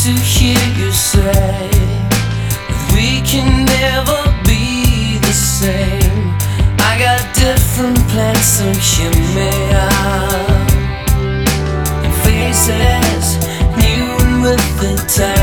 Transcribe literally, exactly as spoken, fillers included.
to hear you say that we can never be the same. I got different plans, so hear me out. And faces new and with the time.